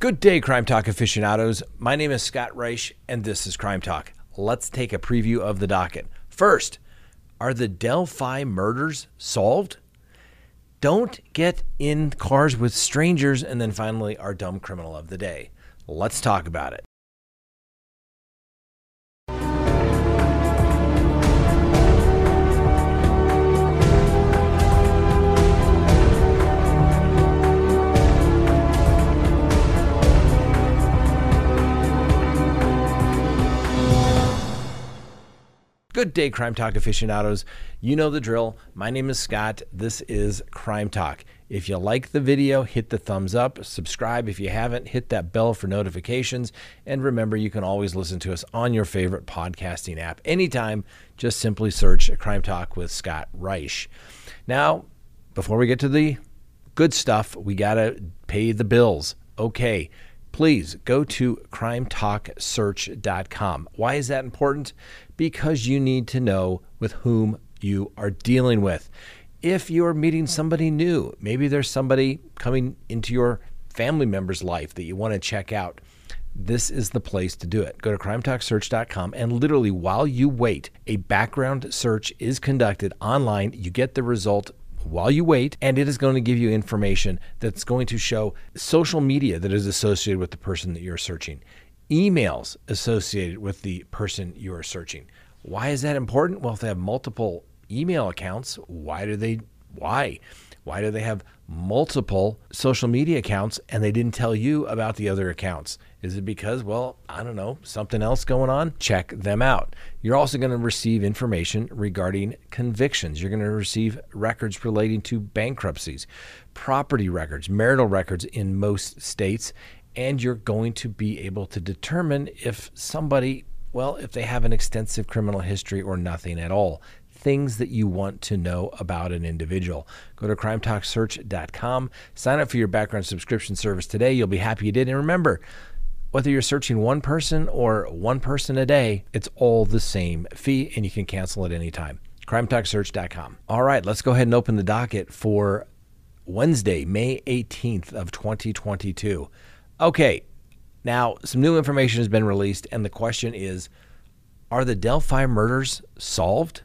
Good day, Crime Talk aficionados. My name is Scott Reich, and this is Crime Talk. Let's take a preview of the docket. First, are the Delphi murders solved? Don't get in cars with strangers. And then finally, our dumb criminal of the day. Let's talk about it. Good day, Crime Talk aficionados. You know the drill. My name is Scott. This is Crime Talk. If you like the video, hit the thumbs up. Subscribe if you haven't. Hit that bell for notifications. And remember, you can always listen to us on your favorite podcasting app anytime. Just simply search Crime Talk with Scott Reich. Now, before we get to the good stuff, we got to pay the bills. Okay. Please go to crimetalksearch.com. Why is that important? Because you need to know with whom you are dealing with. If you're meeting somebody new, maybe there's somebody coming into your family member's life that you want to check out, this is the place to do it. Go to crimetalksearch.com, and literally while you wait, a background search is conducted online. You get the result while you wait, and it is going to give you information that's going to show social media that is associated with the person that you're searching, emails associated with the person you are searching. Why is that important? Well, if they have multiple email accounts, why do they have multiple social media accounts and they didn't tell you about the other accounts? Is it because, well, I don't know, something else going on? Check them out. You're also going to receive information regarding convictions. You're going to receive records relating to bankruptcies, property records, marital records in most states, and you're going to be able to determine if somebody, well, if they have an extensive criminal history or nothing at all. Things that you want to know about an individual. Go to crimetalksearch.com. Sign up for your background subscription service today. You'll be happy you did. And remember, whether you're searching one person or one person a day, it's all the same fee, and you can cancel at any time. crimetalksearch.com. All right, let's go ahead and open the docket for Wednesday, May 18th of 2022. Okay, now some new information has been released, and the question is, are the Delphi murders solved?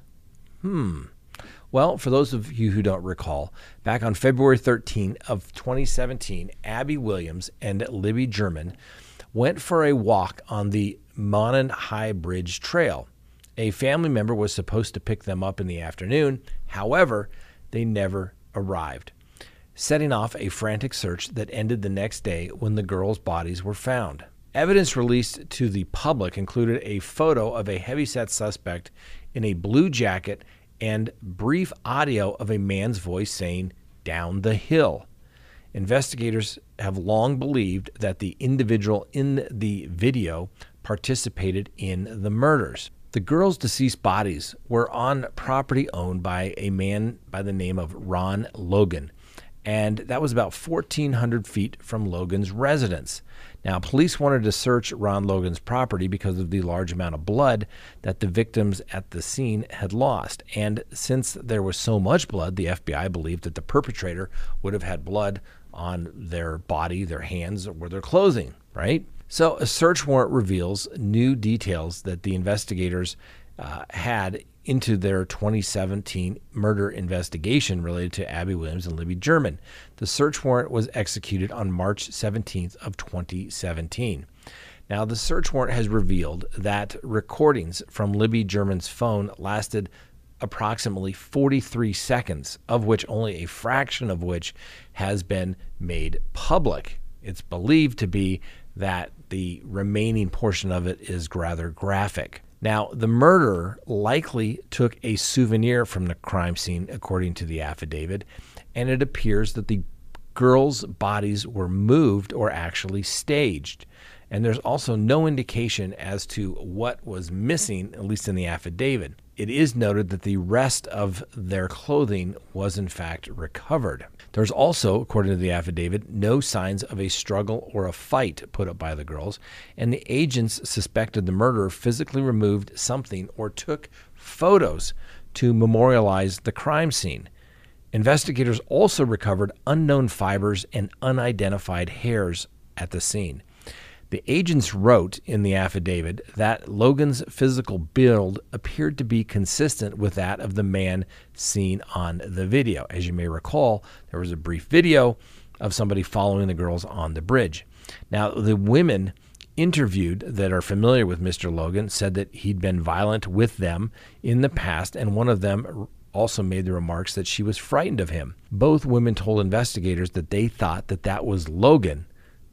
Well, for those of you who don't recall, back on February 13 of 2017, Abby Williams and Libby German went for a walk on the Monon High Bridge Trail. A family member was supposed to pick them up in the afternoon. However, they never arrived, setting off a frantic search that ended the next day when the girls' bodies were found. Evidence released to the public included a photo of a heavyset suspect in a blue jacket and brief audio of a man's voice saying, "Down the hill." Investigators have long believed that the individual in the video participated in the murders. The girls' deceased bodies were on property owned by a man by the name of Ron Logan, and that was about 1,400 feet from Logan's residence. Now, police wanted to search Ron Logan's property because of the large amount of blood that the victims at the scene had lost. And since there was so much blood, the FBI believed that the perpetrator would have had blood on their body, their hands, or their clothing, right? So a search warrant reveals new details that the investigators had into their 2017 murder investigation related to Abby Williams and Libby German. The search warrant was executed on March 17th of 2017. Now, the search warrant has revealed that recordings from Libby German's phone lasted approximately 43 seconds, of which only a fraction of which has been made public. It's believed to be that the remaining portion of it is rather graphic. Now, the murderer likely took a souvenir from the crime scene, according to the affidavit, and it appears that the girls' bodies were moved or actually staged. And there's also no indication as to what was missing, at least in the affidavit. It is noted that the rest of their clothing was in fact recovered. There's also, according to the affidavit, no signs of a struggle or a fight put up by the girls, and the agents suspected the murderer physically removed something or took photos to memorialize the crime scene. Investigators also recovered unknown fibers and unidentified hairs at the scene. The agents wrote in the affidavit that Logan's physical build appeared to be consistent with that of the man seen on the video. As you may recall, there was a brief video of somebody following the girls on the bridge. Now, the women interviewed that are familiar with Mr. Logan said that he'd been violent with them in the past, and one of them also made the remarks that she was frightened of him. Both women told investigators that they thought that that was Logan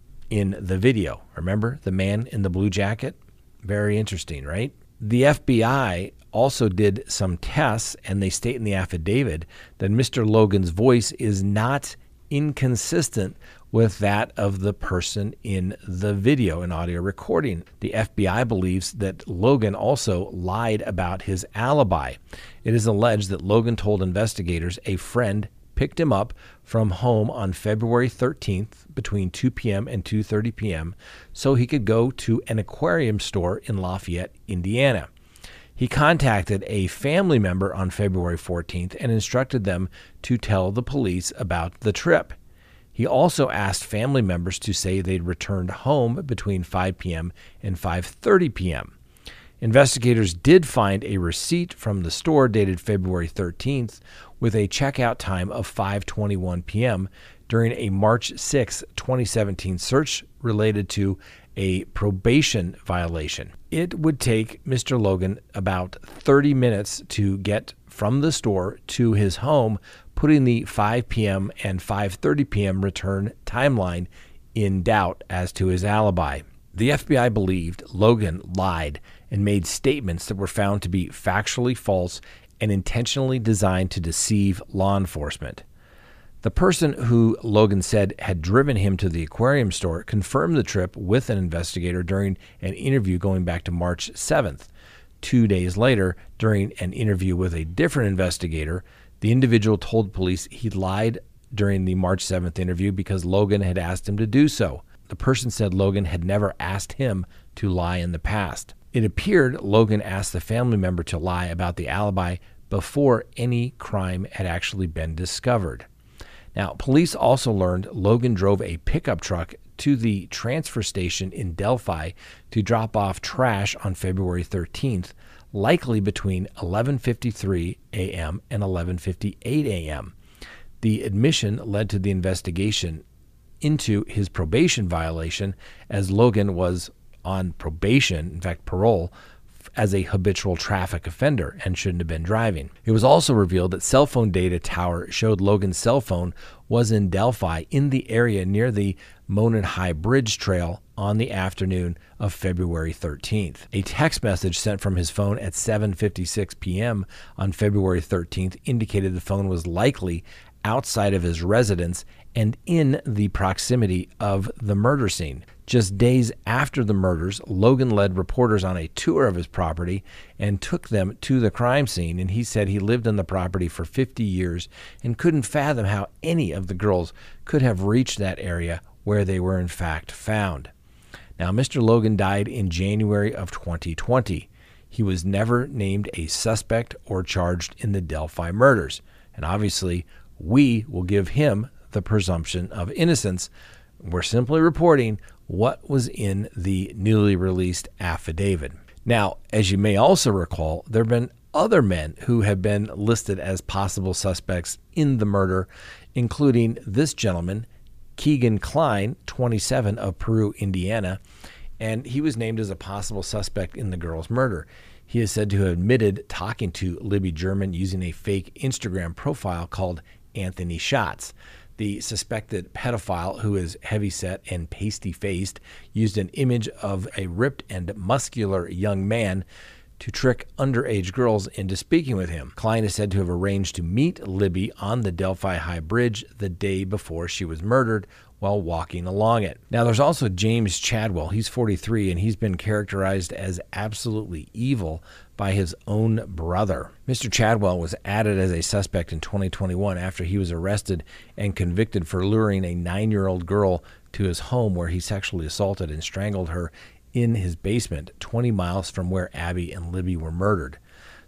in the video. Remember the man in the blue jacket? Very interesting, right? The FBI also did some tests, and they state in the affidavit that Mr. Logan's voice is not inconsistent with that of the person in the video and audio recording. The FBI believes that Logan also lied about his alibi. It is alleged that Logan told investigators a friend picked him up from home on February 13th between 2 p.m. and 2:30 p.m. so he could go to an aquarium store in Lafayette, Indiana. He contacted a family member on February 14th and instructed them to tell the police about the trip. He also asked family members to say they'd returned home between 5 p.m. and 5:30 p.m. Investigators did find a receipt from the store dated February 13th with a checkout time of 5:21 p.m. during a March 6, 2017 search related to a probation violation. It would take Mr. Logan about 30 minutes to get from the store to his home, putting the 5 p.m. and 5:30 p.m. return timeline in doubt as to his alibi. The FBI believed Logan lied and made statements that were found to be factually false and intentionally designed to deceive law enforcement. The person who Logan said had driven him to the aquarium store confirmed the trip with an investigator during an interview going back to March 7th. 2 days later, during an interview with a different investigator, the individual told police he lied during the March 7th interview because Logan had asked him to do so. The person said Logan had never asked him to lie in the past. It appeared Logan asked the family member to lie about the alibi before any crime had actually been discovered. Now, police also learned Logan drove a pickup truck to the transfer station in Delphi to drop off trash on February 13th, likely between 11:53 a.m. and 11:58 a.m. The admission led to the investigation into his probation violation, as Logan was on probation, in fact parole, as a habitual traffic offender and shouldn't have been driving. It was also revealed that cell phone data tower showed Logan's cell phone was in Delphi in the area near the Monon High Bridge Trail on the afternoon of February 13th. A text message sent from his phone at 7:56 p.m. on February 13th indicated the phone was likely outside of his residence and in the proximity of the murder scene. Just days after the murders, Logan led reporters on a tour of his property and took them to the crime scene, and he said he lived on the property for 50 years and couldn't fathom how any of the girls could have reached that area where they were in fact found. Now, Mr. Logan died in January of 2020. He was never named a suspect or charged in the Delphi murders, and obviously we will give him the presumption of innocence. We're simply reporting what was in the newly released affidavit. Now, as you may also recall, there have been other men who have been listed as possible suspects in the murder, including this gentleman, Keegan Klein, 27, of Peru, Indiana, and he was named as a possible suspect in the girl's murder. He is said to have admitted talking to Libby German using a fake Instagram profile called Anthony Shots. The suspected pedophile, who is heavyset and pasty-faced, used an image of a ripped and muscular young man to trick underage girls into speaking with him. Klein is said to have arranged to meet Libby on the Delphi High Bridge the day before she was murdered while walking along it. Now, there's also James Chadwell. He's 43, and he's been characterized as absolutely evil by his own brother. Mr. Chadwell was added as a suspect in 2021 after he was arrested and convicted for luring a 9-year-old girl to his home where he sexually assaulted and strangled her in his basement 20 miles from where Abby and Libby were murdered.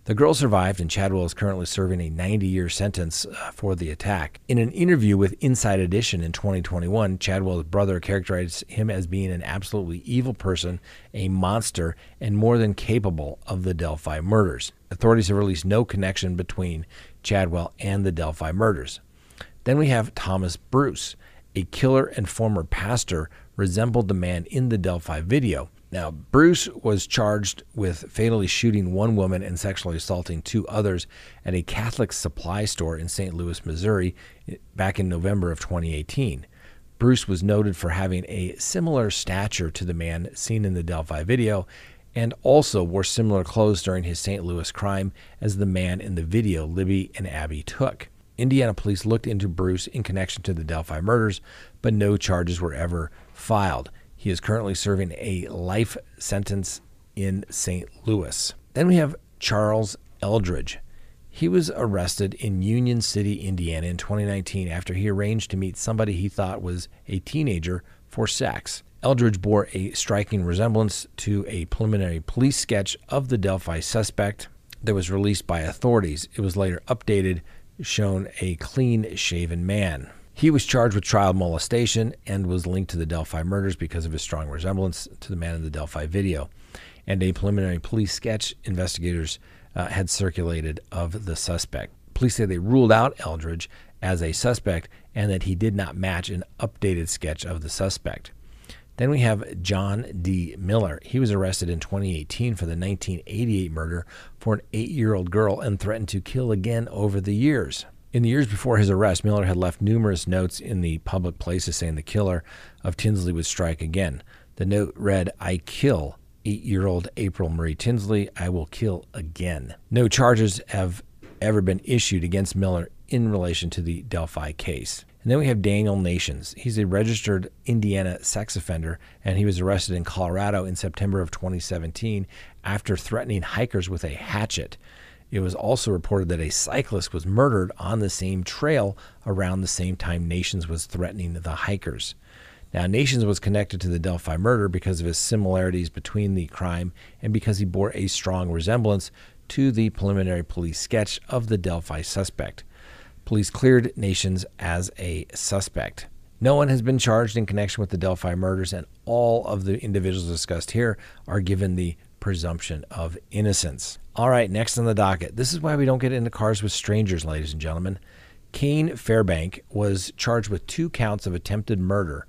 The girl survived, and Chadwell is currently serving a 90-year sentence for the attack. In an interview with Inside Edition in 2021, Chadwell's brother characterized him as being an absolutely evil person, a monster, and more than capable of the Delphi murders. Authorities have released no connection between Chadwell and the Delphi murders. Then we have Thomas Bruce, a killer and former pastor, resembled the man in the Delphi video. Now, Bruce was charged with fatally shooting one woman and sexually assaulting two others at a Catholic supply store in St. Louis, Missouri, back in November of 2018. Bruce was noted for having a similar stature to the man seen in the Delphi video and also wore similar clothes during his St. Louis crime as the man in the video Libby and Abby took. Indiana police looked into Bruce in connection to the Delphi murders, but no charges were ever filed. He is currently serving a life sentence in St. Louis. Then we have Charles Eldridge. He was arrested in Union City, Indiana in 2019 after he arranged to meet somebody he thought was a teenager for sex. Eldridge bore a striking resemblance to a preliminary police sketch of the Delphi suspect that was released by authorities. It was later updated, shown a clean-shaven man. He was charged with child molestation and was linked to the Delphi murders because of his strong resemblance to the man in the Delphi video. And a preliminary police sketch investigators had circulated of the suspect. Police say they ruled out Eldridge as a suspect and that he did not match an updated sketch of the suspect. Then we have John D. Miller. He was arrested in 2018 for the 1988 murder for an 8-year-old girl and threatened to kill again over the years. In the years before his arrest, Miller had left numerous notes in the public places saying the killer of Tinsley would strike again. The note read, "I kill 8-year-old April Marie Tinsley. I will kill again." No charges have ever been issued against Miller in relation to the Delphi case. And then we have Daniel Nations. He's a registered Indiana sex offender, and he was arrested in Colorado in September of 2017 after threatening hikers with a hatchet. It was also reported that a cyclist was murdered on the same trail around the same time Nations was threatening the hikers. Now, Nations was connected to the Delphi murder because of his similarities between the crime and because he bore a strong resemblance to the preliminary police sketch of the Delphi suspect. Police cleared Nations as a suspect. No one has been charged in connection with the Delphi murders, and all of the individuals discussed here are given the presumption of innocence. All right, next on the docket. This is why we don't get into cars with strangers, ladies and gentlemen. Kane Fairbank was charged with 2 counts of attempted murder,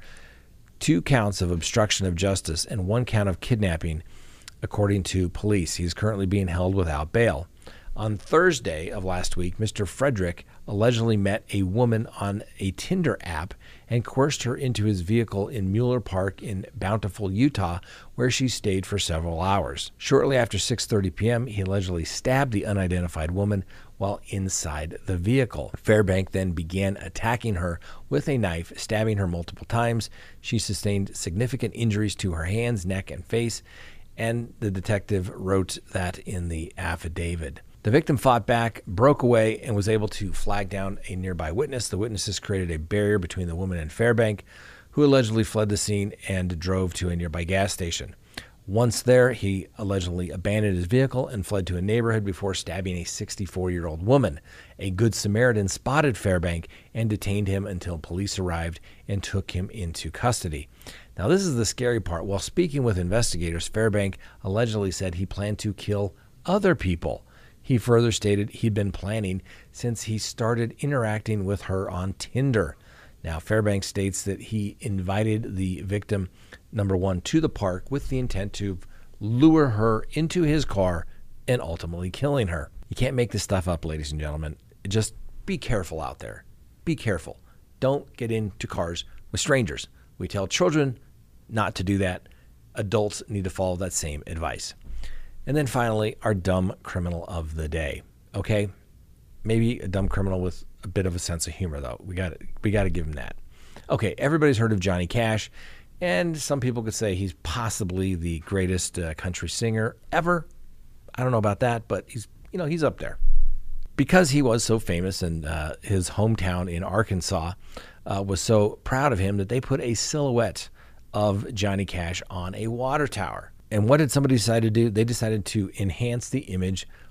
2 counts of obstruction of justice, and 1 count of kidnapping, according to police. He's currently being held without bail. On Thursday of last week, Mr. Frederick allegedly met a woman on a Tinder app and coerced her into his vehicle in Mueller Park in Bountiful, Utah, where she stayed for several hours. Shortly after 6:30 p.m., he allegedly stabbed the unidentified woman while inside the vehicle. Fairbank then began attacking her with a knife, stabbing her multiple times. She sustained significant injuries to her hands, neck, and face, and the detective wrote that in the affidavit. The victim fought back, broke away, and was able to flag down a nearby witness. The witnesses created a barrier between the woman and Fairbank, who allegedly fled the scene and drove to a nearby gas station. Once there, he allegedly abandoned his vehicle and fled to a neighborhood before stabbing a 64-year-old woman. A Good Samaritan spotted Fairbank and detained him until police arrived and took him into custody. Now, this is the scary part. While speaking with investigators, Fairbank allegedly said he planned to kill other people. He further stated he'd been planning since he started interacting with her on Tinder. Now, Fairbanks states that he invited the victim, number one, to the park with the intent to lure her into his car and ultimately killing her. You can't make this stuff up, ladies and gentlemen. Just be careful out there. Be careful. Don't get into cars with strangers. We tell children not to do that. Adults need to follow that same advice. And then finally, our dumb criminal of the day. Okay, maybe a dumb criminal with a bit of a sense of humor, though. We got to give him that. Okay, everybody's heard of Johnny Cash, and some people could say he's possibly the greatest country singer ever. I don't know about that, but he's up there. Because he was so famous, and his hometown in Arkansas was so proud of him that they put a silhouette of Johnny Cash on a water tower. And what did somebody decide to do? They decided to enhance the image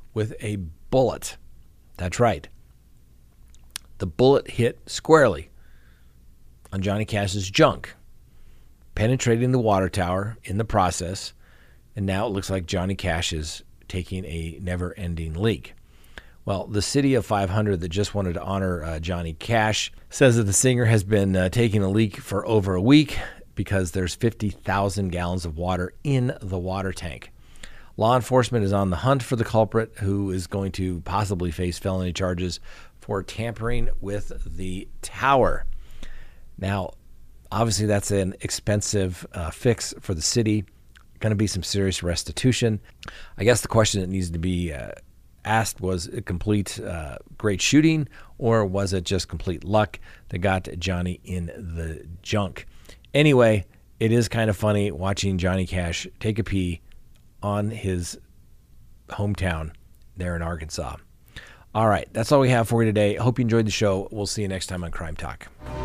with a bullet. That's right. The bullet hit squarely on Johnny Cash's junk, penetrating the water tower in the process, and now it looks like Johnny Cash is taking a never-ending leak. Well, the city of 500 that just wanted to honor Johnny Cash says that the singer has been taking a leak for over a week because there's 50,000 gallons of water in the water tank. Law enforcement is on the hunt for the culprit, who is going to possibly face felony charges for tampering with the tower. Now, obviously, that's an expensive fix for the city. Going to be some serious restitution. I guess the question that needs to be asked, was it complete great shooting, or was it just complete luck that got Johnny in the junk? Anyway, it is kind of funny watching Johnny Cash take a pee on his hometown there in Arkansas. All right, that's all we have for you today. I hope you enjoyed the show. We'll see you next time on Crime Talk.